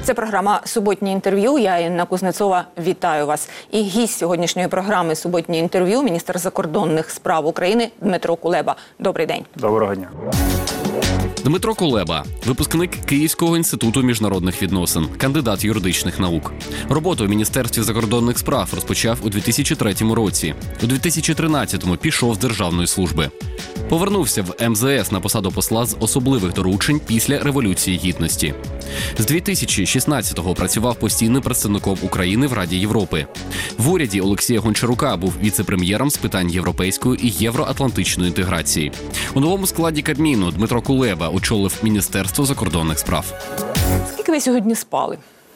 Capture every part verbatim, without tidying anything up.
Це програма «Суботнє інтерв'ю». Я, Інна Кузнецова, вітаю вас. І гість сьогоднішньої програми «Суботнє інтерв'ю» – міністр закордонних справ України Дмитро Кулеба. Добрий день. Доброго дня. Дмитро Кулеба – випускник Київського інституту міжнародних відносин, кандидат юридичних наук. Роботу у Міністерстві закордонних справ розпочав у дві тисячі третьому році. У дві тисячі тринадцятому пішов з державної служби. Повернувся в ем зе ес на посаду посла з особливих доручень після Революції Гідності. З дві тисячі шістнадцятого працював постійним представником України в Раді Європи. В уряді Олексія Гончарука був віце-прем'єром з питань європейської і євроатлантичної інтеграції. У новому складі Кабміну Дмитро Кулеба очолив Міністерство закордонних справ. Скільки ви сьогодні спали?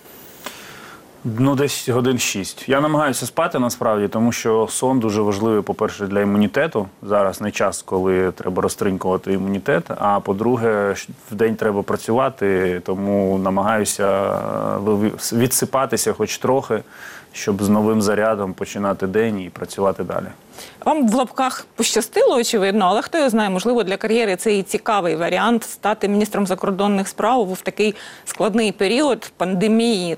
Ну, десь годин шість. Я намагаюся спати, насправді, тому що сон дуже важливий, по-перше, для імунітету. Зараз не час, коли треба розтринькувати імунітет, а по-друге, в день треба працювати, тому намагаюся відсипатися хоч трохи, щоб з новим зарядом починати день і працювати далі. Вам в лапках пощастило, очевидно, але хто його знає, можливо, для кар'єри це і цікавий варіант – стати міністром закордонних справ в такий складний період пандемії.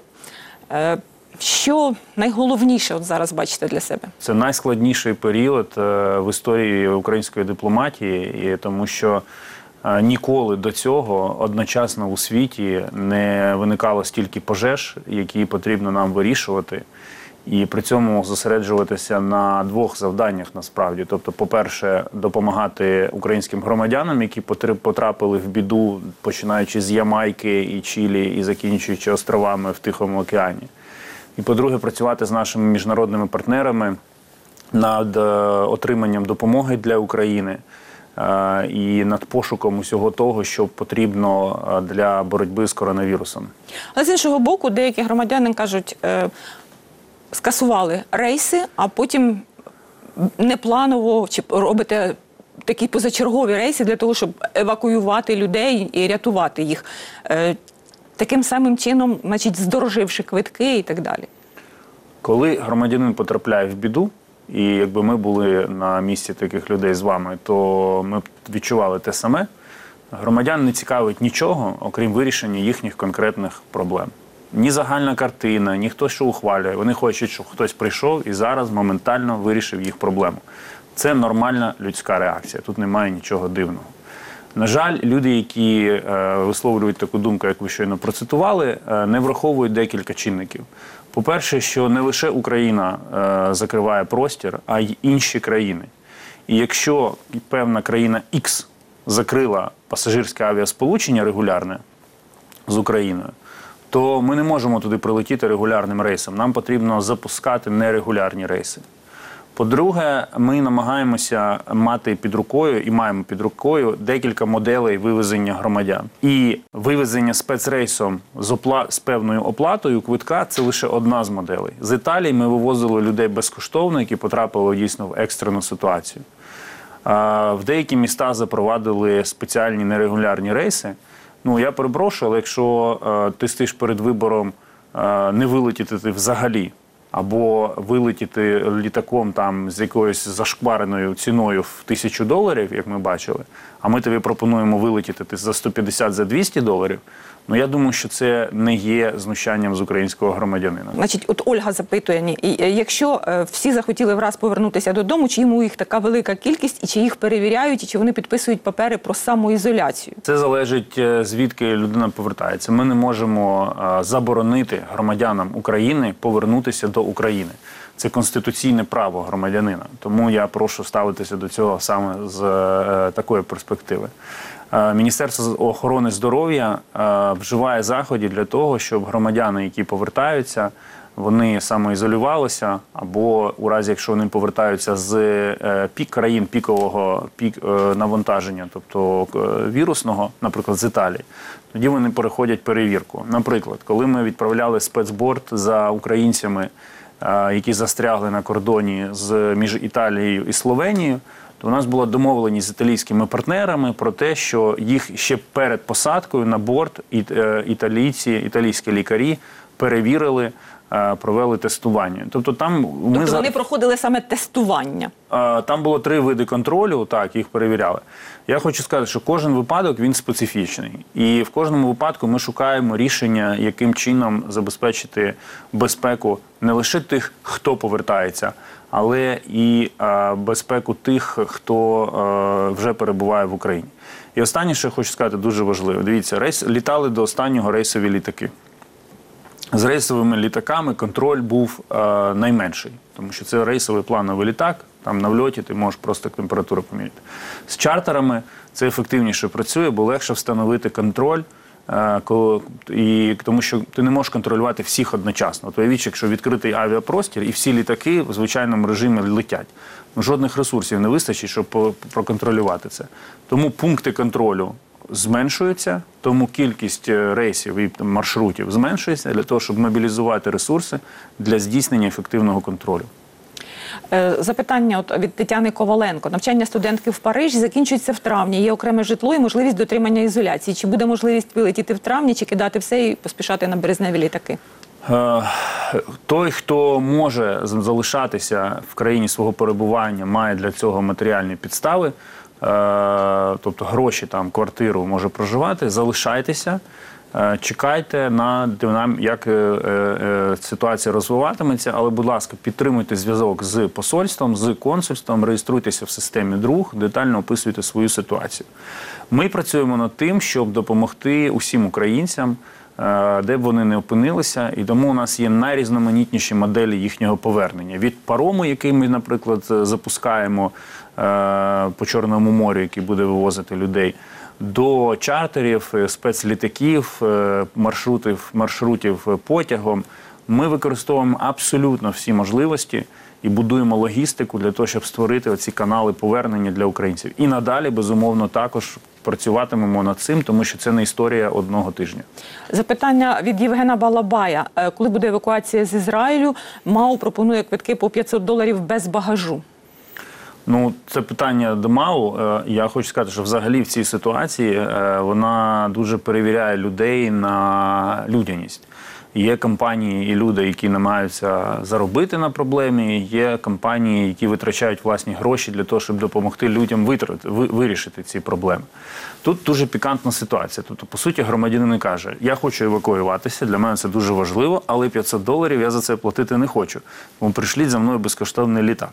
Що найголовніше от зараз бачите для себе? Це найскладніший період в історії української дипломатії, тому що ніколи до цього одночасно у світі не виникало стільки пожеж, які потрібно нам вирішувати. І при цьому зосереджуватися на двох завданнях насправді. Тобто, по-перше, допомагати українським громадянам, які потрапили в біду, починаючи з Ямайки і Чилі і закінчуючи островами в Тихому океані. І, по-друге, працювати з нашими міжнародними партнерами над отриманням допомоги для України і над пошуком усього того, що потрібно для боротьби з коронавірусом. Але з іншого боку, деякі громадяни кажуть, скасували рейси, а потім непланово чи робите такі позачергові рейси для того, щоб евакуювати людей і рятувати їх. Таким самим чином, значить, здороживши квитки і так далі. Коли громадянин потрапляє в біду, і якби ми були на місці таких людей з вами, то ми б відчували те саме. Громадян не цікавить нічого, окрім вирішення їхніх конкретних проблем. Ні загальна картина, ні хто що ухвалює. Вони хочуть, щоб хтось прийшов і зараз моментально вирішив їх проблему. Це нормальна людська реакція. Тут немає нічого дивного. На жаль, люди, які е, висловлюють таку думку, як ви щойно процитували, е, не враховують декілька чинників. По-перше, що не лише Україна е, закриває простір, а й інші країни. І якщо певна країна Х закрила пасажирське авіасполучення регулярне з Україною, то ми не можемо туди прилетіти регулярним рейсом. Нам потрібно запускати нерегулярні рейси. По-друге, ми намагаємося мати під рукою і маємо під рукою декілька моделей вивезення громадян. І вивезення спецрейсом з, опла... з певною оплатою квитка – це лише одна з моделей. З Італії ми вивозили людей безкоштовно, які потрапили дійсно в екстрену ситуацію. В деякі міста запровадили спеціальні нерегулярні рейси. Ну, я перепрошую, але якщо е, ти стоїш перед вибором е, не вилетіти ти взагалі, або вилетіти літаком там з якоюсь зашквареною ціною в тисячу доларів, як ми бачили, а ми тобі пропонуємо вилетіти за сто п'ятдесят, за двісті доларів, ну, я думаю, що це не є знущанням з українського громадянина. Значить, от Ольга запитує, ні, якщо е, всі захотіли враз повернутися додому, чи йому їх така велика кількість, і чи їх перевіряють, і чи вони підписують папери про самоізоляцію? Це залежить, звідки людина повертається. Ми не можемо е, заборонити громадянам України повернутися до України. Це конституційне право громадянина. Тому я прошу ставитися до цього саме з е, такої перспективи. Міністерство охорони здоров'я вживає заходів для того, щоб громадяни, які повертаються, вони самоізолювалися, або у разі, якщо вони повертаються з пік країн пікового пік навантаження, тобто вірусного, наприклад, з Італії, тоді вони переходять перевірку. Наприклад, коли ми відправляли спецборд за українцями, які застрягли на кордоні з, між Італією і Словенією, то у нас була домовленість з італійськими партнерами про те, що їх ще перед посадкою на борт італійці, італійські лікарі перевірили, провели тестування. Тобто там ми Тобто за... вони проходили саме тестування? Там було три види контролю, так, їх перевіряли. Я хочу сказати, що кожен випадок, він специфічний. І в кожному випадку ми шукаємо рішення, яким чином забезпечити безпеку не лише тих, хто повертається, але і а, безпеку тих, хто а, вже перебуває в Україні. І останнє, що я хочу сказати, дуже важливо. Дивіться, рейс, літали до останнього рейсові літаки. З рейсовими літаками контроль був е, найменший, тому що це рейсовий плановий літак, там на вльоті ти можеш просто температуру поміряти. З чартерами це ефективніше працює, бо легше встановити контроль, е, коли, і, тому що ти не можеш контролювати всіх одночасно. От уявіть, якщо відкритий авіапростір і всі літаки в звичайному режимі летять. Жодних ресурсів не вистачить, щоб проконтролювати це. Тому пункти контролю зменшується, тому кількість рейсів і маршрутів зменшується для того, щоб мобілізувати ресурси для здійснення ефективного контролю. Запитання от від Тетяни Коваленко. Навчання студентки в Парижі закінчується в травні. Є окреме житло і можливість дотримання ізоляції. Чи буде можливість вилетіти в травні, чи кидати все і поспішати на березневі літаки? Той, хто може залишатися в країні свого перебування, має для цього матеріальні підстави, тобто гроші, там, квартиру може проживати, залишайтеся, чекайте на динаміку, як ситуація розвиватиметься, але, будь ласка, підтримуйте зв'язок з посольством, з консульством, реєструйтеся в системі «Друг», детально описуйте свою ситуацію. Ми працюємо над тим, щоб допомогти усім українцям, де б вони не опинилися, і тому у нас є найрізноманітніші моделі їхнього повернення. Від парому, який ми, наприклад, запускаємо по Чорному морю, який буде вивозити людей, до чартерів, спецлітаків, маршрутів, маршрутів потягом. Ми використовуємо абсолютно всі можливості і будуємо логістику для того, щоб створити оці канали повернення для українців. І надалі, безумовно, також працюватимемо над цим, тому що це не історія одного тижня. Запитання від Євгена Балабая. Коли буде евакуація з Ізраїлю, МАУ пропонує квитки по п'ятсот доларів без багажу. Ну, це питання до МАУ. Я хочу сказати, що взагалі в цій ситуації вона дуже перевіряє людей на людяність. Є компанії і люди, які намагаються заробити на проблемі, є компанії, які витрачають власні гроші для того, щоб допомогти людям витрати, вирішити ці проблеми. Тут дуже пікантна ситуація. Тобто, по суті, громадянин каже, я хочу евакуюватися, для мене це дуже важливо, але п'ятсот доларів я за це платити не хочу. Тому прийшліть за мною безкоштовний літак.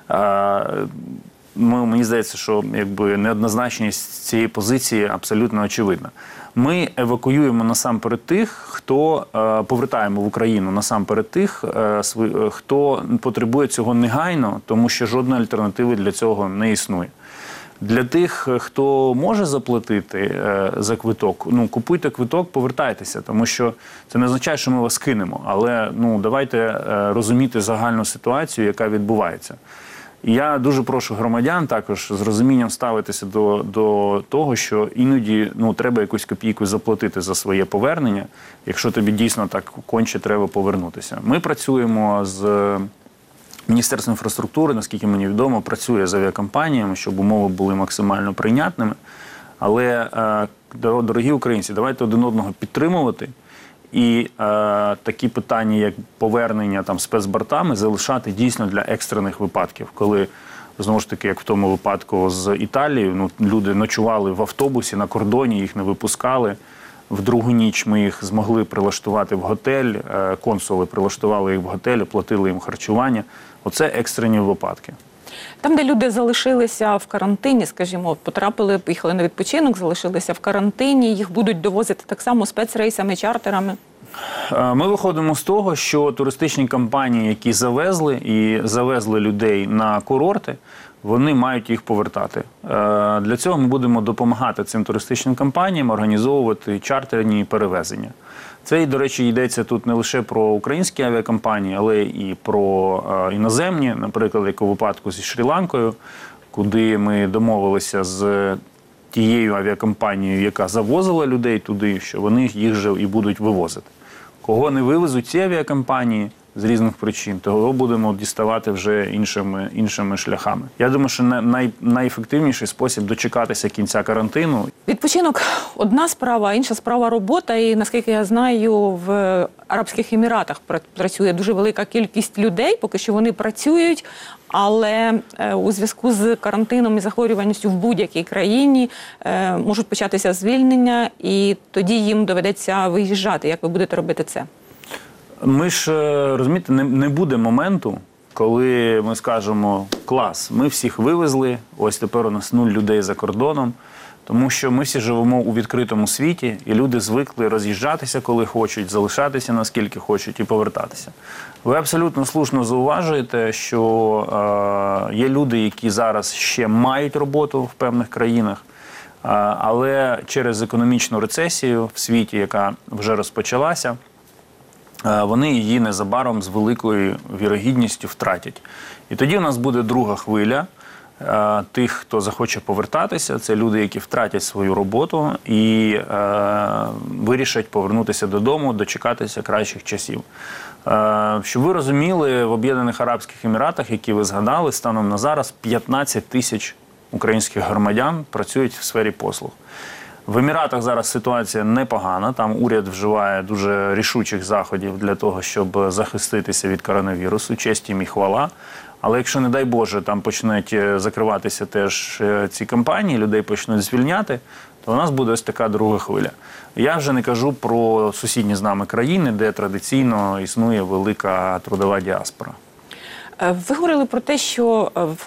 Ми, мені здається, що якби неоднозначність цієї позиції абсолютно очевидна. Ми евакуюємо насамперед тих, хто е, повертаємо в Україну насамперед тих, е, сви, е, хто потребує цього негайно, тому що жодної альтернативи для цього не існує. Для тих, хто може заплатити е, за квиток, ну, купуйте квиток, повертайтеся, тому що це не означає, що ми вас кинемо, але ну, давайте е, розуміти загальну ситуацію, яка відбувається. І я дуже прошу громадян також з розумінням ставитися до, до того, що іноді ну, треба якусь копійку заплатити за своє повернення, якщо тобі дійсно так конче треба повернутися. Ми працюємо з Міністерством інфраструктури, наскільки мені відомо, працює з авіакомпаніями, щоб умови були максимально прийнятними. Але, дорогі українці, давайте один одного підтримувати. І е, такі питання, як повернення там, спецбортами, залишати дійсно для екстрених випадків. Коли, знову ж таки, як в тому випадку з Італією, ну, люди ночували в автобусі на кордоні, їх не випускали. В другу ніч ми їх змогли прилаштувати в готель, е, консули прилаштували їх в готель, платили їм харчування. Оце екстрені випадки. Там, де люди залишилися в карантині, скажімо, потрапили, поїхали на відпочинок, залишилися в карантині, їх будуть довозити так само спецрейсами, чартерами? Ми виходимо з того, що туристичні компанії, які завезли і завезли людей на курорти, вони мають їх повертати. Для цього ми будемо допомагати цим туристичним компаніям організовувати чартерні перевезення. Це, до речі, йдеться тут не лише про українські авіакомпанії, але і про іноземні, наприклад, як у випадку зі Шрі-Ланкою, куди ми домовилися з тією авіакомпанією, яка завозила людей туди, що вони їх же і будуть вивозити. Кого не вивезуть ці авіакомпанії, з різних причин, то його будемо діставати вже іншими, іншими шляхами. Я думаю, що най, найефективніший спосіб дочекатися кінця карантину. Відпочинок – одна справа, а інша справа – робота. І, наскільки я знаю, в Арабських Еміратах працює дуже велика кількість людей, поки що вони працюють, але у зв'язку з карантином і захворюваністю в будь-якій країні можуть початися звільнення, і тоді їм доведеться виїжджати. Як ви будете робити це? Ми ж, розумієте, не, не буде моменту, коли ми скажемо «клас, ми всіх вивезли, ось тепер у нас нуль людей за кордоном». Тому що ми всі живемо у відкритому світі, і люди звикли роз'їжджатися, коли хочуть, залишатися, наскільки хочуть, і повертатися. Ви абсолютно слушно зауважуєте, що е, є люди, які зараз ще мають роботу в певних країнах, е, але через економічну рецесію в світі, яка вже розпочалася, е, вони її незабаром з великою вірогідністю втратять. І тоді у нас буде друга хвиля тих, хто захоче повертатися. Це люди, які втратять свою роботу і е, вирішать повернутися додому, дочекатися кращих часів. Е, щоб ви розуміли, в Об'єднаних Арабських Еміратах, які ви згадали, станом на зараз п'ятнадцять тисяч українських громадян працюють в сфері послуг. В Еміратах зараз ситуація непогана, там уряд вживає дуже рішучих заходів для того, щоб захиститися від коронавірусу, честь їм і хвала. Але якщо, не дай Боже, там почнуть закриватися теж ці компанії, людей почнуть звільняти, то у нас буде ось така друга хвиля. Я вже не кажу про сусідні з нами країни, де традиційно існує велика трудова діаспора. Ви говорили про те, що в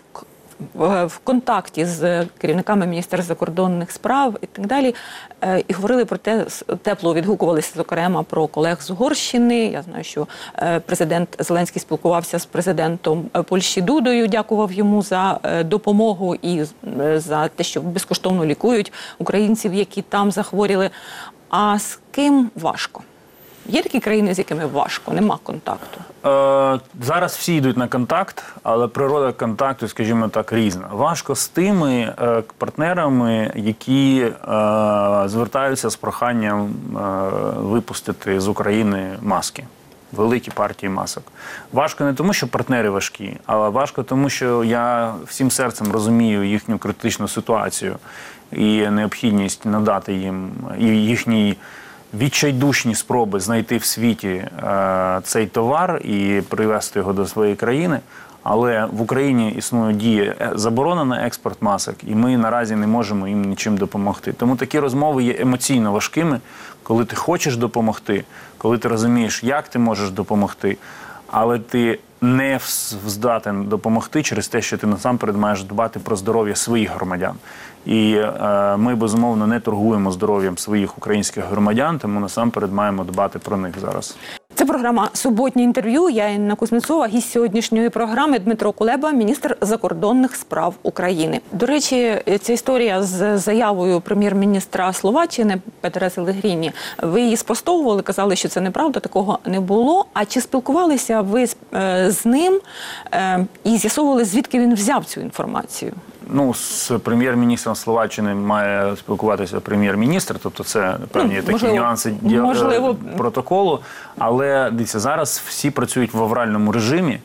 в контакті з керівниками Міністерства закордонних справ і так далі, і говорили про те, тепло відгукувалися, зокрема, про колег з Угорщини. Я знаю, що президент Зеленський спілкувався з президентом Польщі Дудою, дякував йому за допомогу і за те, що безкоштовно лікують українців, які там захворіли. А з ким важко? Є такі країни, з якими важко, нема контакту? Е, зараз всі йдуть на контакт, але природа контакту, скажімо так, різна. Важко з тими е, партнерами, які е, звертаються з проханням е, випустити з України маски. Великі партії масок. Важко не тому, що партнери важкі, а важко тому, що я всім серцем розумію їхню критичну ситуацію і необхідність надати їм і їхній відчайдушні спроби знайти в світі е, цей товар і привезти його до своєї країни. Але в Україні існує діє заборона на експорт масок, і ми наразі не можемо їм нічим допомогти. Тому такі розмови є емоційно важкими, коли ти хочеш допомогти, коли ти розумієш, як ти можеш допомогти, але ти не здатен допомогти через те, що ти насамперед маєш дбати про здоров'я своїх громадян. І е, ми, безумовно, не торгуємо здоров'ям своїх українських громадян, тому насамперед маємо дбати про них зараз. Це програма «Суботнє інтерв'ю». Я Інна Кузнецова, гість сьогоднішньої програми Дмитро Кулеба, міністр закордонних справ України. До речі, ця історія з заявою прем'єр-міністра Словаччини Петера Селегріні, ви її спростовували, казали, що це неправда, такого не було. А чи спілкувалися ви з, з ним е, і з'ясовували, звідки він взяв цю інформацію? Ну, з прем'єр-міністром Словаччини має спілкуватися прем'єр-міністр, тобто це певні ну, такі можливо, нюанси можливо. протоколу. Але, дивіться, зараз всі працюють в авральному режимі,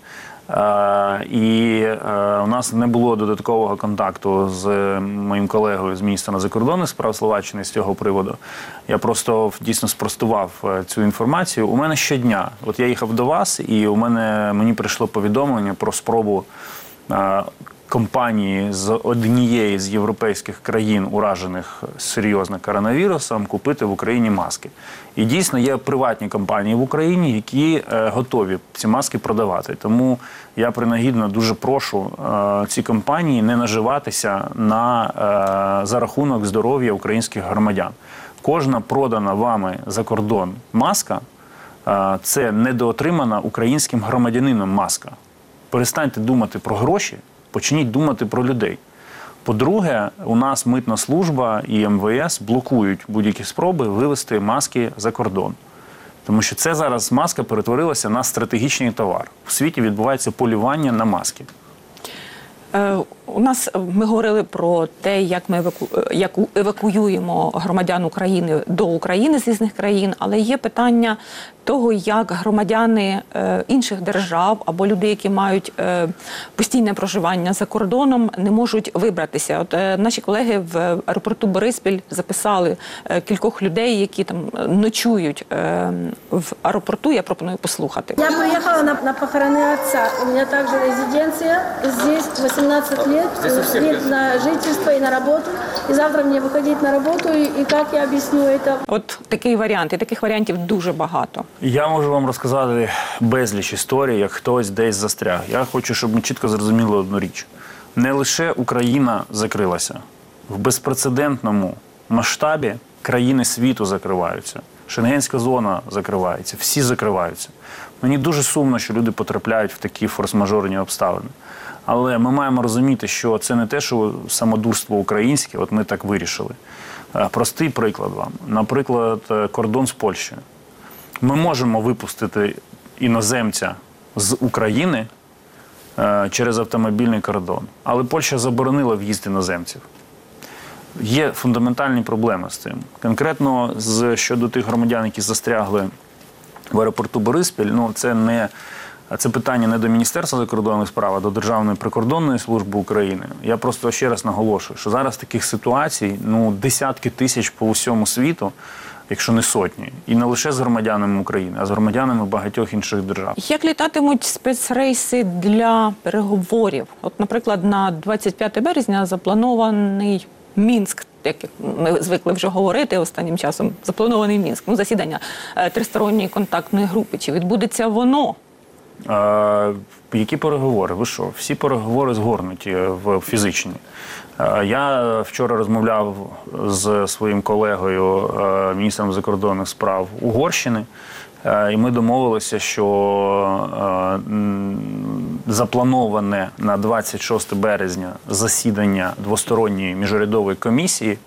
е, і е, у нас не було додаткового контакту з моїм колегою з міністра закордонних справ Словаччини з цього приводу. Я просто дійсно спростував цю інформацію. У мене щодня, от я їхав до вас, і у мене, мені прийшло повідомлення про спробу е, компанії з однієї з європейських країн, уражених серйозно коронавірусом, купити в Україні маски. І дійсно є приватні компанії в Україні, які е, готові ці маски продавати. Тому я принагідно дуже прошу е, ці компанії не наживатися на, е, за рахунок здоров'я українських громадян. Кожна продана вами за кордон маска е, – це недоотримана українським громадянином маска. Перестаньте думати про гроші, почніть думати про людей. По-друге, у нас митна служба і ем ве ес блокують будь-які спроби вивезти маски за кордон. Тому що це зараз маска перетворилася на стратегічний товар. У світі відбувається полювання на маски. Е, У нас ми говорили про те, як ми еваку... як евакуюємо громадян України до України з різних країн, але є питання того, як громадяни е, інших держав або люди, які мають е, постійне проживання за кордоном, не можуть вибратися. От е, наші колеги в аеропорту Бориспіль записали е, кількох людей, які там ночують е, в аеропорту. Я пропоную послухати. Я приехала на, на похороны отца. У меня также резиденция. Здесь восемнадцать лет. Вид на жительство и на работу. И завтра мне выходить на работу. И, и как я объясню это? От такий варіант. І таких варіантів дуже багато. Я можу вам розказати безліч історій, як хтось десь застряг. Я хочу, щоб ми чітко зрозуміли одну річ. Не лише Україна закрилася. В безпрецедентному масштабі країни світу закриваються. Шенгенська зона закривається, всі закриваються. Мені дуже сумно, що люди потрапляють в такі форс-мажорні обставини. Але ми маємо розуміти, що це не те, що самодурство українське, от ми так вирішили. Простий приклад вам. Наприклад, кордон з Польщею. Ми можемо випустити іноземця з України е, через автомобільний кордон. Але Польща заборонила в'їзд іноземців. Є фундаментальні проблеми з цим. Конкретно з, щодо тих громадян, які застрягли в аеропорту Бориспіль, ну, це, не, це питання не до Міністерства закордонних справ, а до Державної прикордонної служби України. Я просто ще раз наголошую, що зараз таких ситуацій ну, десятки тисяч по всьому світу, якщо не сотні. І не лише з громадянами України, а з громадянами багатьох інших держав. Як літатимуть спецрейси для переговорів? От, наприклад, на двадцять п'яте березня запланований Мінськ, як ми звикли вже говорити останнім часом, запланований Мінськ, ну, засідання тристоронньої контактної групи. Чи відбудеться воно? А, які переговори? Ви що? Всі переговори згорнуті в фізичні. А, я вчора розмовляв з своїм колегою, міністром закордонних справ Угорщини, і ми домовилися, що заплановане на двадцять шосте березня засідання двосторонньої міжурядової комісії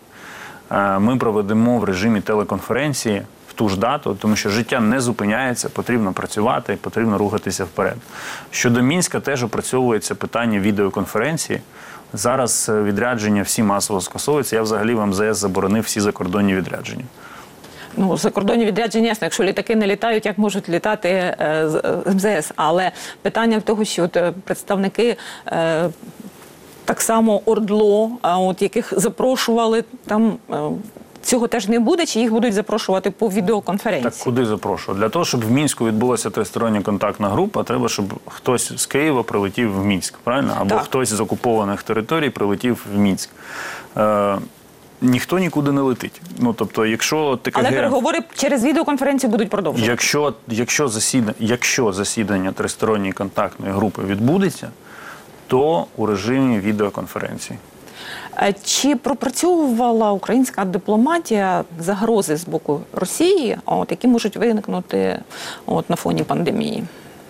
ми проведемо в режимі телеконференції в ту ж дату, тому що життя не зупиняється, потрібно працювати, потрібно рухатися вперед. Щодо Мінська теж опрацьовується питання відеоконференції. Зараз відрядження всі масово скасовуються. Я взагалі в ем зе ес заборонив всі закордонні відрядження. Ну, закордонні відрядження, ясно, якщо літаки не літають, як можуть літати е, з ем зе ес? Але питання в того, що от, представники е, так само ОРДЛО, а от яких запрошували, там е, цього теж не буде, чи їх будуть запрошувати по відеоконференції? Так куди запрошувати? Для того, щоб в Мінську відбулася тристороння контактна група, треба, щоб хтось з Києва прилетів в Мінськ, правильно? Або так. хтось з окупованих територій прилетів в Мінськ. Е, ніхто нікуди не летить. Ну, тобто, якщо ТКГ... Але переговори через відеоконференцію будуть продовжувати? Якщо, якщо, засідання, якщо засідання тристоронньої контактної групи відбудеться, то у режимі відеоконференції. Чи пропрацьовувала українська дипломатія загрози з боку Росії, от, які можуть виникнути от, на фоні пандемії?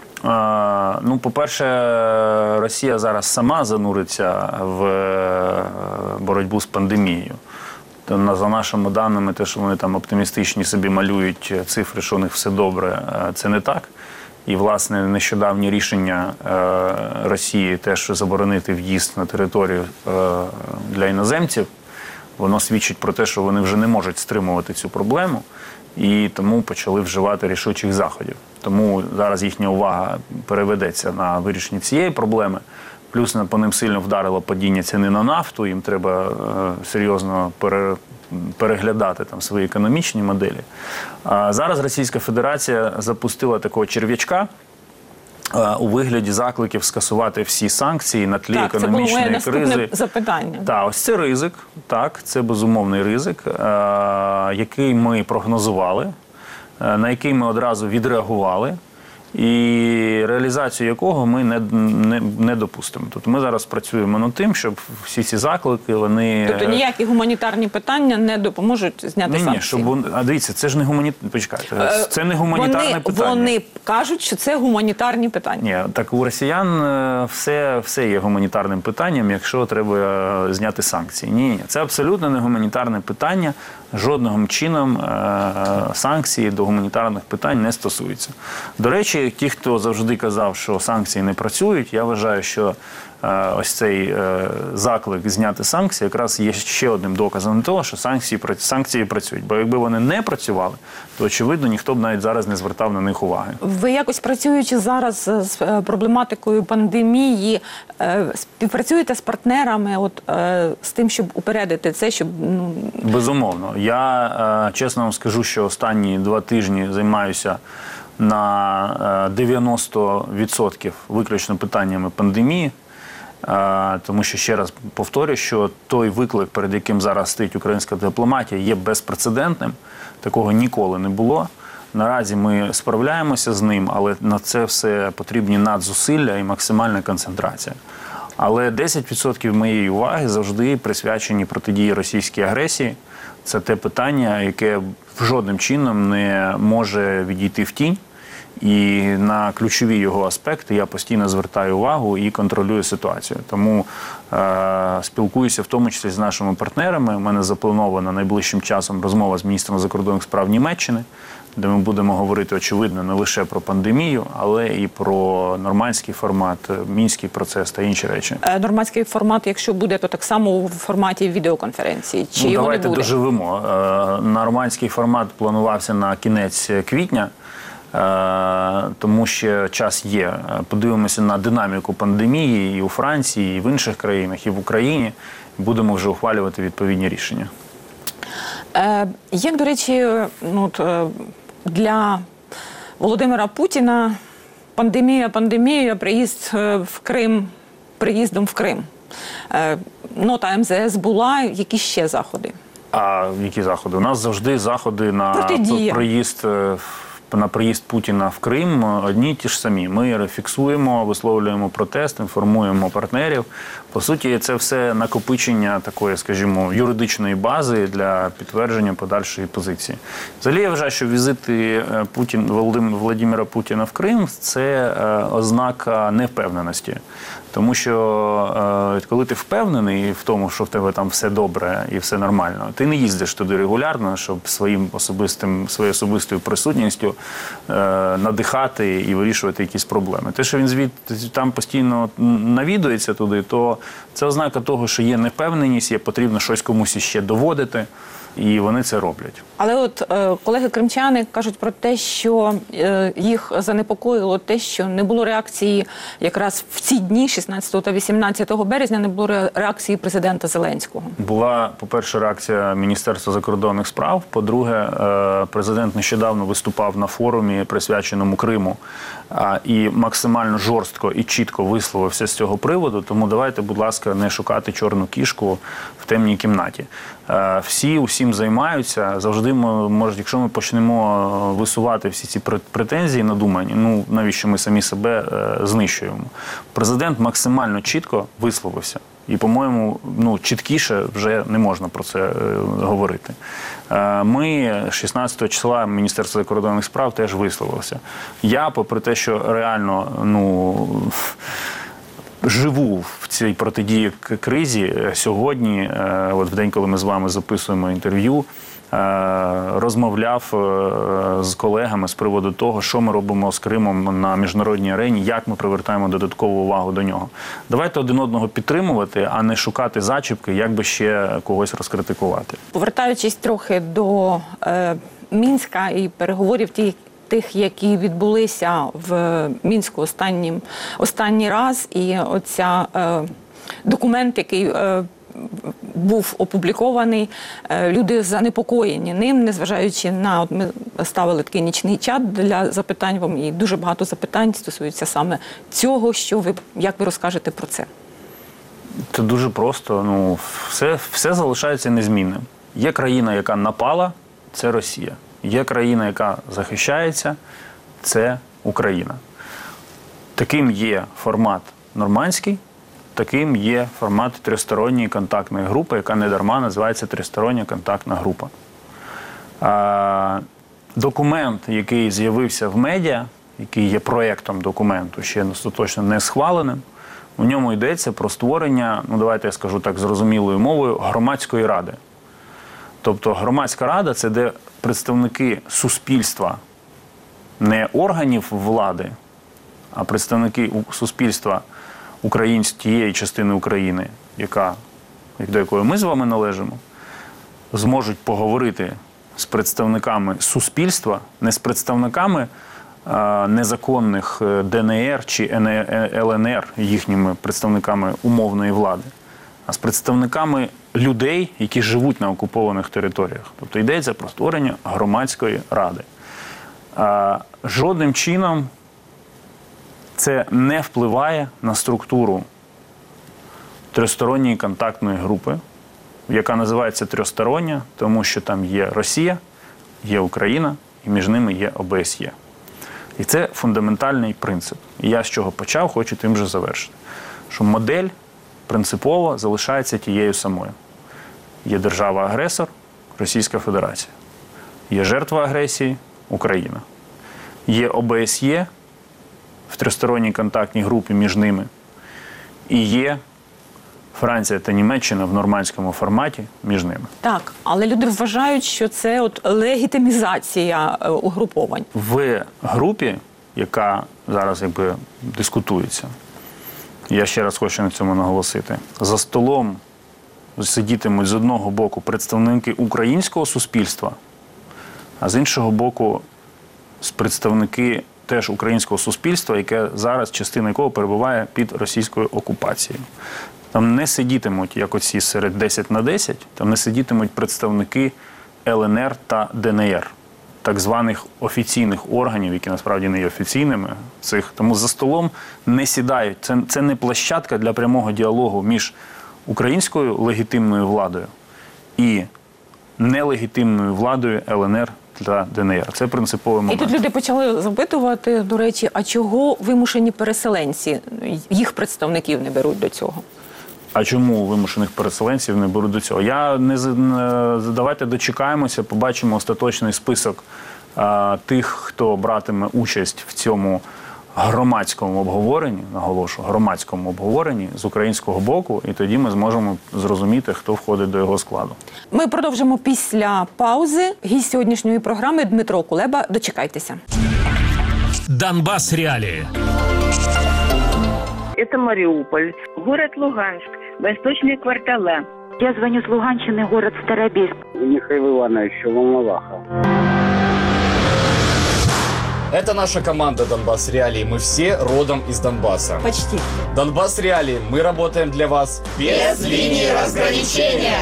А, ну, по-перше, Росія зараз сама зануриться в боротьбу з пандемією. За нашими даними, те, що вони там оптимістичні собі малюють цифри, що у них все добре, це не так. І, власне, нещодавні рішення е, Росії теж заборонити в'їзд на територію е, для іноземців, воно свідчить про те, що вони вже не можуть стримувати цю проблему і тому почали вживати рішучих заходів. Тому зараз їхня увага переведеться на вирішення цієї проблеми. Плюс по ним сильно вдарило падіння ціни на нафту, їм треба е, серйозно пере, переглядати там свої економічні моделі. А зараз Російська Федерація запустила такого черв'ячка а, у вигляді закликів скасувати всі санкції на тлі так, економічної кризи. Це було моє наступне запитання. Так, ось це ризик, так, це безумовний ризик, а, який ми прогнозували, а, на який ми одразу відреагували. І реалізацію якого ми не, не, не допустимо. Тобто ми зараз працюємо над тим, щоб всі ці заклики, вони... Тобто ніякі гуманітарні питання не допоможуть зняти ні, санкції? Ні, щоб вони... А дивіться, це ж не гуманітарне... Почекайте, це не гуманітарне вони, питання. Вони кажуть, що це гуманітарні питання. Ні, так у росіян все, все є гуманітарним питанням, якщо треба зняти санкції. Ні, ні, це абсолютно не гуманітарне питання. Жодним чином е- санкції до гуманітарних питань не стосуються. До речі, ті, хто завжди казав, що санкції не працюють, я вважаю, що ось цей заклик зняти санкції якраз є ще одним доказом того, що санкції, санкції працюють. Бо якби вони не працювали, то, очевидно, ніхто б навіть зараз не звертав на них уваги. Ви якось працюючи зараз з проблематикою пандемії, співпрацюєте з партнерами от, з тим, щоб упередити це, щоб… Ну... Безумовно. Я, чесно вам скажу, що останні два тижні займаюся на дев'яносто відсотків виключно питаннями пандемії. Тому що, ще раз повторю, що той виклик, перед яким зараз стоїть українська дипломатія, є безпрецедентним. Такого ніколи не було. Наразі ми справляємося з ним, але на це все потрібні надзусилля і максимальна концентрація. Але десять відсотків моєї уваги завжди присвячені протидії російській агресії. Це те питання, яке жодним чином не може відійти в тінь. І на ключові його аспекти я постійно звертаю увагу і контролюю ситуацію. Тому е, спілкуюся в тому числі з нашими партнерами. У мене запланована найближчим часом розмова з міністром закордонних справ Німеччини, де ми будемо говорити, очевидно, не лише про пандемію, але і про нормандський формат, мінський процес та інші речі. Нормандський формат, якщо буде, то так само у форматі відеоконференції? Чи ну, його давайте не буде? доживемо. Е, нормандський формат планувався на кінець квітня. Тому що час є. Подивимося на динаміку пандемії і у Франції, і в інших країнах, і в Україні. Будемо вже ухвалювати відповідні рішення. Е, як, до речі, ну, для Володимира Путіна пандемія, пандемія, приїзд в Крим, приїздом в Крим. Е, нота ем зе ес була, які ще заходи? А які заходи? У нас завжди заходи на Протидія. приїзд на приїзд Путіна в Крим одні й ті ж самі. Ми фіксуємо, висловлюємо протест, інформуємо партнерів. По суті, це все накопичення такої, скажімо, юридичної бази для підтвердження подальшої позиції. Взагалі, я вважаю, що візити Путін, Володимира Путіна в Крим – це ознака невпевненості. Тому що коли ти впевнений в тому, що в тебе там все добре і все нормально, ти не їздиш туди регулярно, щоб своїм особистим, своєю особистою присутністю надихати і вирішувати якісь проблеми. Те, що він звідти там постійно навідується туди, то це ознака того, що є невпевненість, є потрібно щось комусь іще доводити. І вони це роблять. Але от е, колеги-кримчани кажуть про те, що е, їх занепокоїло те, що не було реакції якраз в ці дні, шістнадцятого та вісімнадцятого березня, не було реакції президента Зеленського. Була, по-перше, реакція Міністерства закордонних справ. По-друге, е, президент нещодавно виступав на форумі, присвяченому Криму, е, і максимально жорстко і чітко висловився з цього приводу. Тому давайте, будь ласка, не шукати чорну кішку в темній кімнаті. Е, всі, усім займаються. Завжди, ми, може, якщо ми почнемо висувати всі ці претензії надумані, ну, навіщо ми самі себе е, знищуємо? Президент максимально чітко висловився. І, по-моєму, ну, чіткіше вже не можна про це е, говорити. Е, ми шістнадцятого числа Міністерство закордонних справ теж висловилося. Я, попри те, що реально, ну... живу в цій протидії кризі, сьогодні, от в день, коли ми з вами записуємо інтерв'ю, розмовляв з колегами з приводу того, що ми робимо з Кримом на міжнародній арені, як ми привертаємо додаткову увагу до нього. Давайте один одного підтримувати, а не шукати зачіпки, як би ще когось розкритикувати. Повертаючись трохи до е, Мінська і переговорів ті, тих, які відбулися в Мінську останнім, останній раз, і оця е, документ, який е, був опублікований, е, люди занепокоєні ним, незважаючи на, от ми ставили такий нічний чат для запитань вам, і дуже багато запитань стосуються саме цього, що ви, як ви розкажете про це? Це дуже просто, ну, все, все залишається незмінним. Є країна, яка напала, це Росія. Є країна, яка захищається, це Україна. Таким є формат нормандський, таким є формат тристоронньої контактної групи, яка недарма називається тристороння контактна група. А, документ, який з'явився в медіа, який є проєктом документу, ще остаточно не схваленим, у ньому йдеться про створення, ну давайте я скажу так зрозумілою мовою, громадської ради. Тобто громадська рада – це де представники суспільства, не органів влади, а представники суспільства українсь, тієї частини України, яка, до якої ми з вами належимо, зможуть поговорити з представниками суспільства, не з представниками а, незаконних Де Ен Ер чи Ел Ен Ер, їхніми представниками умовної влади, а з представниками людей, які живуть на окупованих територіях. Тобто йдеться про створення громадської ради. А, жодним чином це не впливає на структуру тристоронньої контактної групи, яка називається тристороння, тому що там є Росія, є Україна і між ними є О Б С Є. І це фундаментальний принцип. І я з чого почав, хочу тим же завершити. Що модель принципово залишається тією самою. Є держава-агресор – Російська Федерація. Є жертва агресії – Україна. Є О Б С Є в тристоронній контактній групі між ними. І є Франція та Німеччина в нормандському форматі між ними. Так, але люди вважають, що це от легітимізація е, угруповань. В групі, яка зараз якби дискутується, я ще раз хочу на цьому наголосити, за столом сидітимуть з одного боку представники українського суспільства, а з іншого боку представники теж українського суспільства, яке зараз, частина якого перебуває під російською окупацією. Там не сидітимуть, як оці серед десять на десять, там не сидітимуть представники Ел Ен Ер та Де Ен Ер, так званих офіційних органів, які насправді не є офіційними. Цих. Тому за столом не сідають. Це, це не площадка для прямого діалогу між українською легітимною владою і нелегітимною владою Ел Ен Ер та Де Ен Ер. Це принциповий момент. І тут люди почали запитувати, до речі, а чого вимушені переселенці, їх представників не беруть до цього? А чому вимушених переселенців не беруть до цього? Я не, не давайте дочекаємося, побачимо остаточний список а, тих, хто братиме участь в цьому громадському обговоренні, наголошую, громадському обговоренні з українського боку, і тоді ми зможемо зрозуміти, хто входить до його складу. Ми продовжимо після паузи. Гість сьогоднішньої програми Дмитро Кулеба. Дочекайтеся. Донбасс реалии. Это Мариуполь, город Луганск, восточные квартала. Я звоню с Луганщины, город Старобельск. Михаил Иванович, Волноваха. Это наша команда «Донбасс Реалии». Мы все родом из Донбасса. Почти. «Донбасс Реалии». Мы работаем для вас без линии разграничения.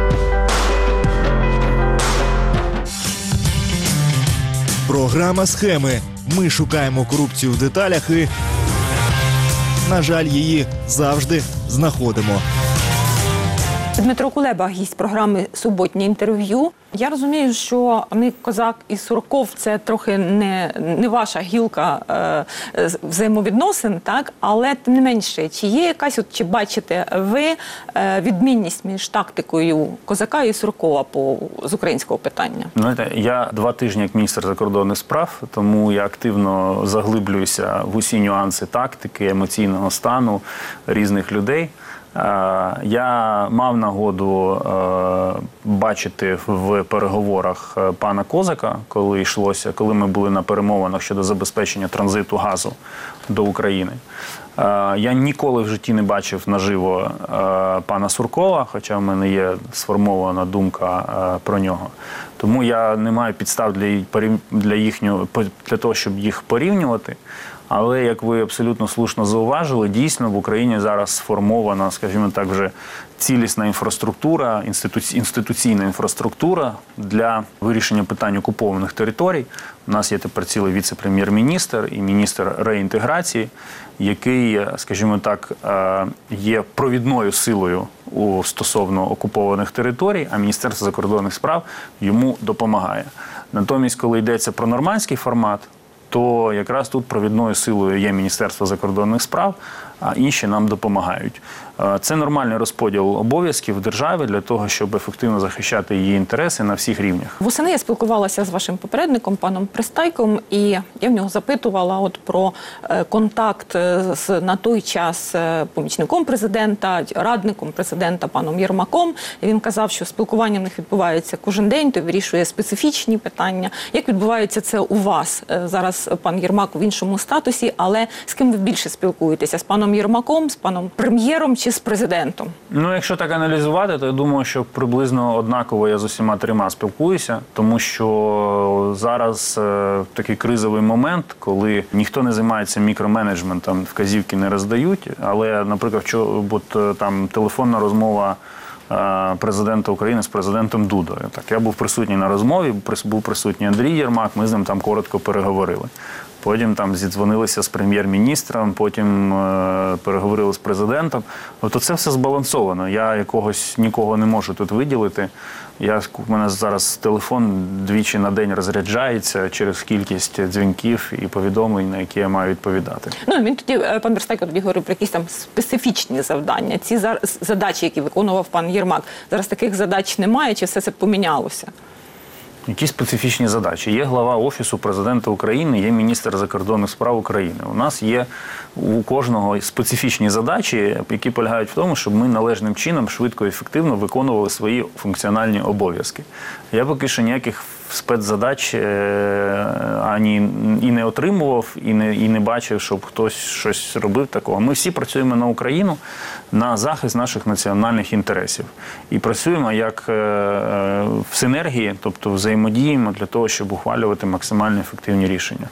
Програма «Схеми». Ми шукаємо корупцію в деталях і, на жаль, її завжди знаходимо. Дмитро Кулеба, гість програми «Суботнє інтерв'ю». Я розумію, що ми, Козак і Сурков, це трохи не, не ваша гілка е, взаємовідносин, так? Але тим не менше, чи є якась, от, чи бачите ви е, відмінність між тактикою Козака і Суркова по, з українського питання? Знаєте, я два тижні як міністр закордонних справ, тому я активно заглиблююся в усі нюанси тактики, емоційного стану різних людей. Я мав нагоду бачити в переговорах пана Козака, коли йшлося, коли ми були на перемовинах щодо забезпечення транзиту газу до України. Я ніколи в житті не бачив наживо пана Суркова, хоча в мене є сформована думка про нього. Тому я не маю підстав для, для, їхнього, для того, щоб їх порівнювати. Але, як ви абсолютно слушно зауважили, дійсно в Україні зараз сформована, скажімо так, вже цілісна інфраструктура, інституці... інституційна інфраструктура для вирішення питань окупованих територій. У нас є тепер цілий віце-прем'єр-міністр і міністр реінтеграції, який, скажімо так, є провідною силою у стосовно окупованих територій, а Міністерство закордонних справ йому допомагає. Натомість, коли йдеться про нормандський формат, то якраз тут провідною силою є Міністерство закордонних справ, а інші нам допомагають. Це нормальний розподіл обов'язків в державі для того, щоб ефективно захищати її інтереси на всіх рівнях. Восени я спілкувалася з вашим попередником, паном Пристайком, і я в нього запитувала от про контакт з на той час помічником президента, радником президента паном Єрмаком. І він казав, що спілкування в них відбувається кожен день, то вирішує специфічні питання. Як відбувається це у вас? Зараз пан Єрмак в іншому статусі, але з ким ви більше спілкуєтеся? З паном Єрмаком, з паном прем'єром чи з президентом? Ну, якщо так аналізувати, то я думаю, що приблизно однаково я з усіма трьома спілкуюся, тому що зараз е, такий кризовий момент, коли ніхто не займається мікроменеджментом, вказівки не роздають, але, наприклад, що, от, там телефонна розмова е, президента України з президентом Дудою. Так, я був присутній на розмові, був присутній Андрій Єрмак, ми з ним там коротко переговорили. Потім там зідзвонилися з прем'єр-міністром, потім е, переговорили з президентом. Тобто це все збалансовано. Я якогось нікого не можу тут виділити. Я, у мене зараз телефон двічі на день розряджається через кількість дзвінків і повідомлень, на які я маю відповідати. Ну, він тоді, пан Берстайко тоді говорив про якісь там специфічні завдання. Ці задачі, які виконував пан Єрмак, зараз таких задач немає, чи все це помінялося? Які специфічні задачі? Є глава Офісу президента України, є міністр закордонних справ України. У нас є у кожного специфічні задачі, які полягають в тому, щоб ми належним чином, швидко і ефективно виконували свої функціональні обов'язки. Я поки що ніяких спецзадач ані і не отримував, і не, і не бачив, щоб хтось щось робив такого. Ми всі працюємо на Україну, на захист наших національних інтересів. І працюємо як в синергії, тобто взаємодіємо для того, щоб ухвалювати максимально ефективні рішення.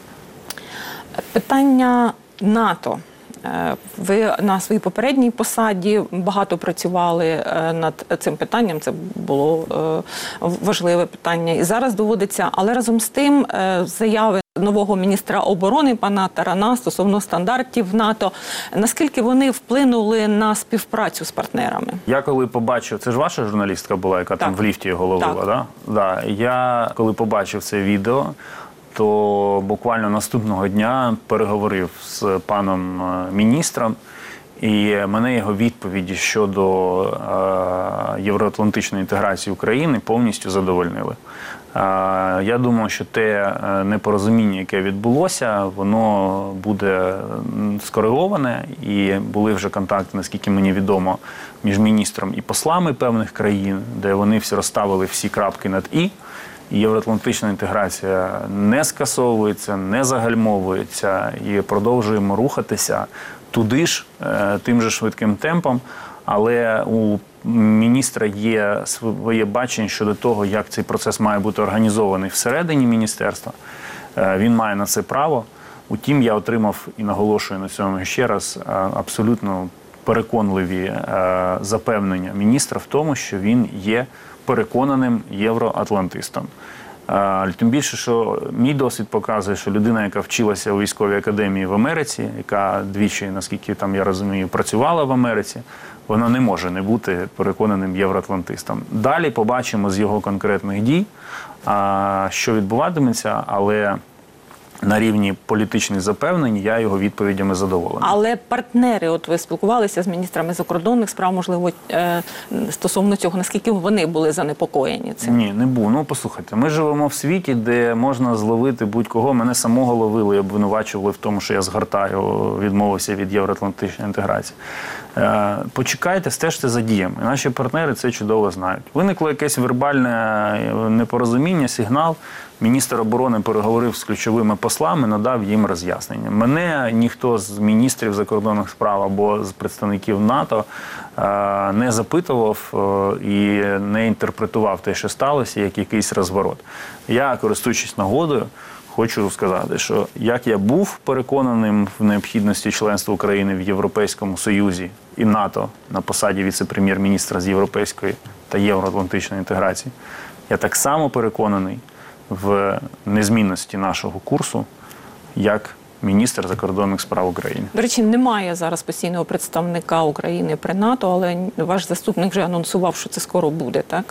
Питання НАТО. Ви на своїй попередній посаді багато працювали над цим питанням, це було важливе питання. І зараз доводиться, але разом з тим заяви нового міністра оборони пана Тарана стосовно стандартів НАТО, наскільки вони вплинули на співпрацю з партнерами? Я коли побачив, це ж ваша журналістка була, яка так. там в ліфті його ловила, так? Да? Да. Я коли побачив це відео, то буквально наступного дня переговорив з паном міністром, і мене його відповіді щодо е, євроатлантичної інтеграції України повністю задовольнили. Е, я думаю, що те непорозуміння, яке відбулося, воно буде скориговане, і були вже контакти, наскільки мені відомо, між міністром і послами певних країн, де вони всі розставили всі крапки над «і». Євроатлантична інтеграція не скасовується, не загальмовується, і продовжуємо рухатися туди ж, тим же швидким темпом, але у міністра є своє бачення щодо того, як цей процес має бути організований всередині міністерства. Він має на це право. Утім, я отримав, і наголошую на цьому ще раз, абсолютно переконливі запевнення міністра в тому, що він є переконаним євроатлантистом. Тим більше, що мій досвід показує, що людина, яка вчилася у військовій академії в Америці, яка двічі, наскільки там я розумію, працювала в Америці, вона не може не бути переконаним євроатлантистом. Далі побачимо з його конкретних дій, що відбуватиметься, але на рівні політичних запевнень я його відповідями задоволений. Але партнери, от ви спілкувалися з міністрами закордонних справ, можливо, стосовно цього, наскільки вони були занепокоєні цим? Ні, не був. Ну, послухайте, ми живемо в світі, де можна зловити будь-кого. Мене самого ловили і обвинувачували в тому, що я згортаю, відмовився від євроатлантичної інтеграції. Почекайте, стежте за діями. Наші партнери це чудово знають. Виникло якесь вербальне непорозуміння, сигнал. Міністр оборони переговорив з ключовими послами, надав їм роз'яснення. Мене ніхто з міністрів закордонних справ або з представників НАТО не запитував і не інтерпретував те, що сталося, як якийсь розворот. Я, користуючись нагодою, хочу сказати, що як я був переконаним в необхідності членства України в Європейському Союзі і НАТО на посаді віце-прем'єр-міністра з європейської та євроатлантичної інтеграції, я так само переконаний в незмінності нашого курсу, як міністр закордонних справ України. До речі, немає зараз постійного представника України при НАТО, але ваш заступник вже анонсував, що це скоро буде, так?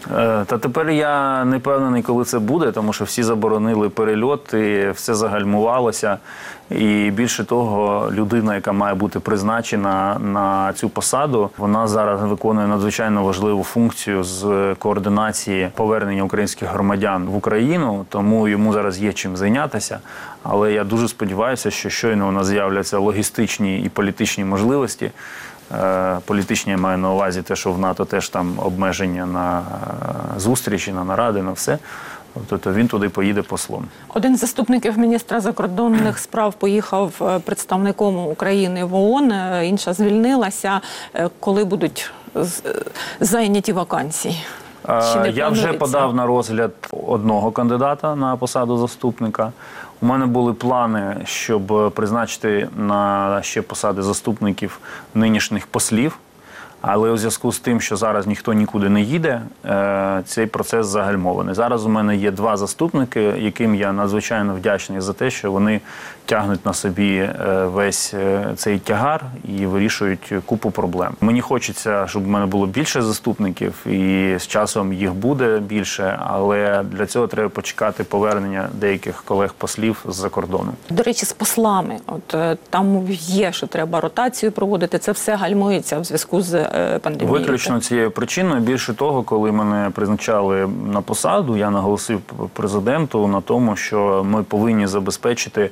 Та тепер я не впевнений, коли це буде, тому що всі заборонили перельоти, все загальмувалося. І більше того, людина, яка має бути призначена на цю посаду, вона зараз виконує надзвичайно важливу функцію з координації повернення українських громадян в Україну, тому йому зараз є чим зайнятися. Але я дуже сподіваюся, що щойно у нас з'являться логістичні і політичні можливості. Політичні я маю на увазі те, що в НАТО теж там обмеження на зустрічі, на наради, на все. Тобто він туди поїде послом. Один з заступників міністра закордонних справ поїхав представником України в ООН, інша звільнилася. Коли будуть зайняті вакансії? Я вже подав на розгляд одного кандидата на посаду заступника. У мене були плани, щоб призначити на ще посади заступників нинішніх послів. Але у зв'язку з тим, що зараз ніхто нікуди не їде, цей процес загальмований. Зараз у мене є два заступники, яким я надзвичайно вдячний за те, що вони тягнуть на собі весь цей тягар і вирішують купу проблем. Мені хочеться, щоб у мене було більше заступників, і з часом їх буде більше, але для цього треба почекати повернення деяких колег-послів з-за кордону. До речі, з послами. От там є, що треба ротацію проводити, це все гальмується в зв'язку з пандемією. Виключно цією причиною. Більше того, коли мене призначали на посаду, я наголосив президенту на тому, що ми повинні забезпечити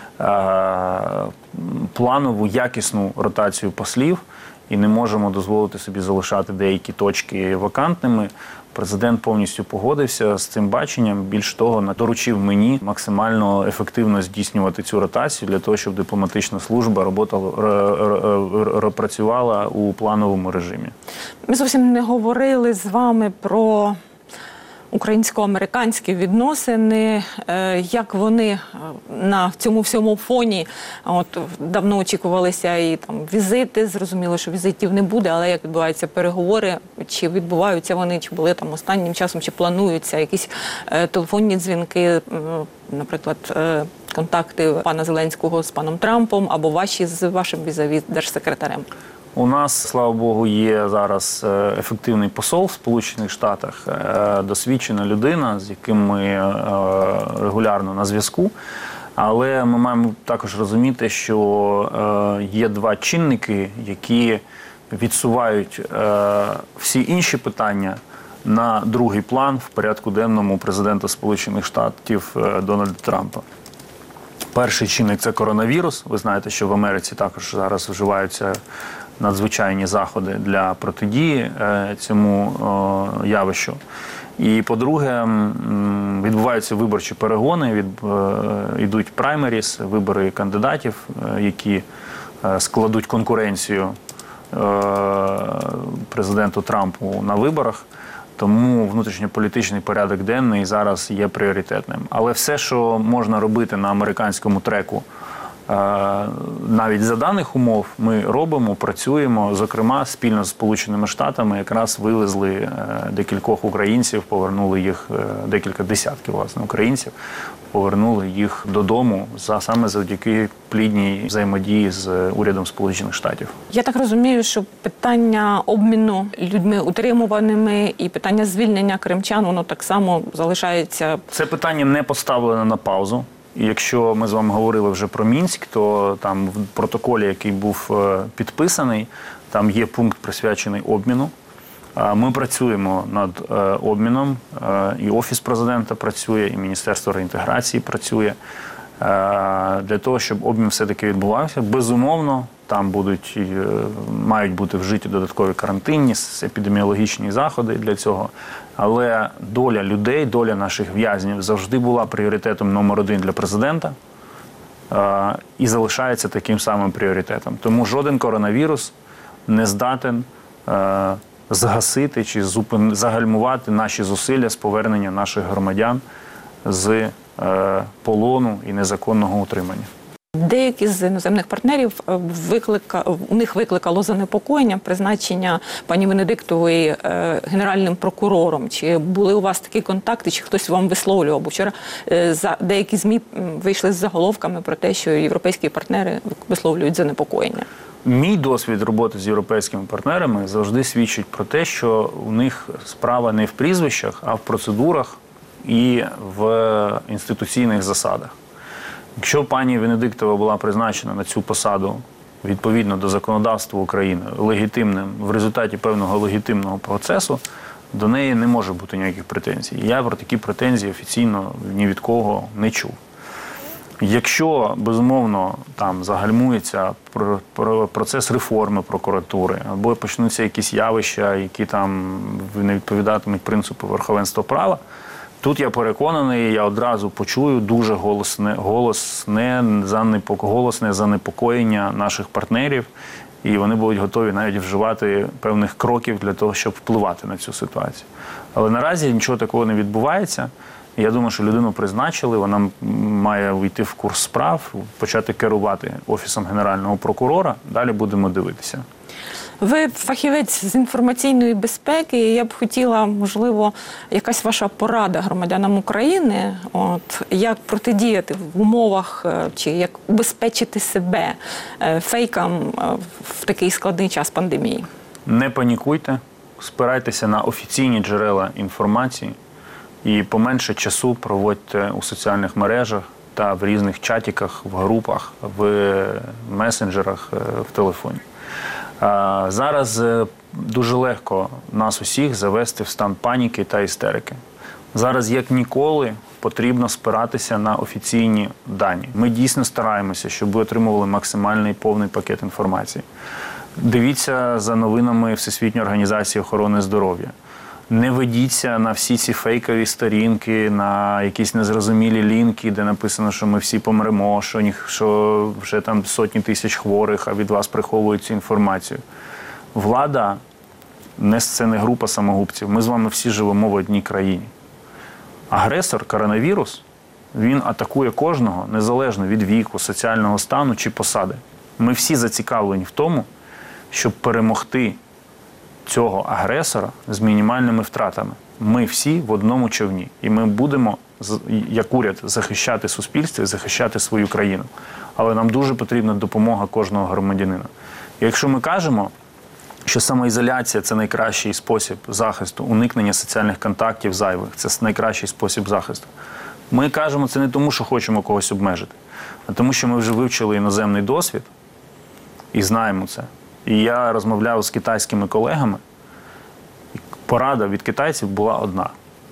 планову, якісну ротацію послів і не можемо дозволити собі залишати деякі точки вакантними. Президент повністю погодився з цим баченням. Більш того, доручив мені максимально ефективно здійснювати цю ротацію для того, щоб дипломатична служба роботала, працювала у плановому режимі. Ми зовсім не говорили з вами про українсько-американські відносини, як вони на цьому всьому фоні, от давно очікувалися і там візити, зрозуміло, що візитів не буде, але як відбуваються переговори, чи відбуваються вони, чи були там останнім часом, чи плануються якісь е, телефонні дзвінки, е, наприклад, е, контакти пана Зеленського з паном Трампом, або ваші з вашим візаві держсекретарем? У нас, слава Богу, є зараз ефективний посол в Сполучених Штатах, досвідчена людина, з яким ми регулярно на зв'язку. Але ми маємо також розуміти, що є два чинники, які відсувають всі інші питання на другий план в порядку денному президента Сполучених Штатів Дональда Трампа. Перший чинник – це коронавірус. Ви знаєте, що в Америці також зараз вживаються надзвичайні заходи для протидії цьому явищу. І, по-друге, відбуваються виборчі перегони, від, йдуть праймеріс, вибори кандидатів, які складуть конкуренцію президенту Трампу на виборах. Тому внутрішньополітичний порядок денний зараз є пріоритетним. Але все, що можна робити на американському треку, навіть за даних умов, ми робимо, працюємо. Зокрема, спільно з Сполученими Штатами якраз вивезли декількох українців, повернули їх, декілька десятків, власне, українців, повернули їх додому за, саме завдяки плідній взаємодії з урядом Сполучених Штатів. Я так розумію, що питання обміну людьми утримуваними і питання звільнення кримчан, воно так само залишається. Це питання не поставлене на паузу. І якщо ми з вами говорили вже про Мінськ, то там в протоколі, який був підписаний, там є пункт, присвячений обміну. Ми працюємо над обміном, і Офіс президента працює, і Міністерство реінтеграції працює для того, щоб обмін все-таки відбувався. Безумовно, там будуть, мають бути вжиті додаткові карантинні, епідеміологічні заходи для цього. Але доля людей, доля наших в'язнів завжди була пріоритетом номер один для президента і залишається таким самим пріоритетом. Тому жоден коронавірус не здатен згасити чи зупин... загальмувати наші зусилля з повернення наших громадян з полону і незаконного утримання. Деякі з іноземних партнерів виклика, у них викликало занепокоєння призначення пані Венедиктової е, генеральним прокурором. Чи були у вас такі контакти, чи хтось вам висловлював? Бо вчора е, за, деякі ЗМІ вийшли з заголовками про те, що європейські партнери висловлюють занепокоєння. Мій досвід роботи з європейськими партнерами завжди свідчить про те, що у них справа не в прізвищах, а в процедурах і в інституційних засадах. Якщо пані Венедиктова була призначена на цю посаду відповідно до законодавства України легітимним, в результаті певного легітимного процесу, до неї не може бути ніяких претензій. Я про такі претензії офіційно ні від кого не чув. Якщо, безумовно, там загальмується процес реформи прокуратури, або почнуться якісь явища, які там не відповідатимуть принципу верховенства права, тут я переконаний, я одразу почую дуже голосне, голосне, голосне занепокоєння наших партнерів, і вони будуть готові навіть вживати певних кроків для того, щоб впливати на цю ситуацію. Але наразі нічого такого не відбувається. Я думаю, що людину призначили, вона має війти в курс справ, почати керувати Офісом Генерального прокурора. Далі будемо дивитися. Ви фахівець з інформаційної безпеки, і я б хотіла, можливо, якась ваша порада громадянам України, от, як протидіяти в умовах, чи як убезпечити себе фейкам в такий складний час пандемії. Не панікуйте, спирайтеся на офіційні джерела інформації і поменше часу проводьте у соціальних мережах та в різних чатіках, в групах, в месенджерах, в телефоні. Зараз дуже легко нас усіх завести в стан паніки та істерики. Зараз, як ніколи, потрібно спиратися на офіційні дані. Ми дійсно стараємося, щоб ви отримували максимальний повний пакет інформації. Дивіться за новинами Всесвітньої організації охорони здоров'я. Не ведіться на всі ці фейкові сторінки, на якісь незрозумілі лінки, де написано, що ми всі помремо, що, ні, що вже там сотні тисяч хворих, а від вас приховують цю інформацію. Влада не це не група самогубців. Ми з вами всі живемо в одній країні. Агресор, коронавірус, він атакує кожного, незалежно від віку, соціального стану чи посади. Ми всі зацікавлені в тому, щоб перемогти цього агресора з мінімальними втратами. Ми всі в одному човні. І ми будемо, як уряд, захищати суспільство і захищати свою країну. Але нам дуже потрібна допомога кожного громадянина. І якщо ми кажемо, що самоізоляція – це найкращий спосіб захисту, уникнення соціальних контактів зайвих – це найкращий спосіб захисту. Ми кажемо це не тому, що хочемо когось обмежити, а тому, що ми вже вивчили іноземний досвід і знаємо це. І я розмовляв з китайськими колегами, і порада від китайців була одна.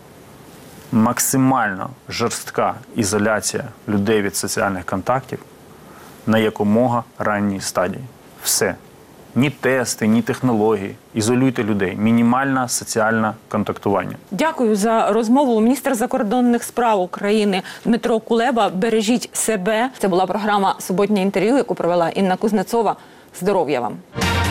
Максимально жорстка ізоляція людей від соціальних контактів на якомога ранній стадії. Все. Ні тести, ні технології. Ізолюйте людей. Мінімальне соціальне контактування. Дякую за розмову. Міністр закордонних справ України Дмитро Кулеба. Бережіть себе. Це була програма «Суботнє інтерв'ю», яку провела Інна Кузнецова. Здоров'я вам!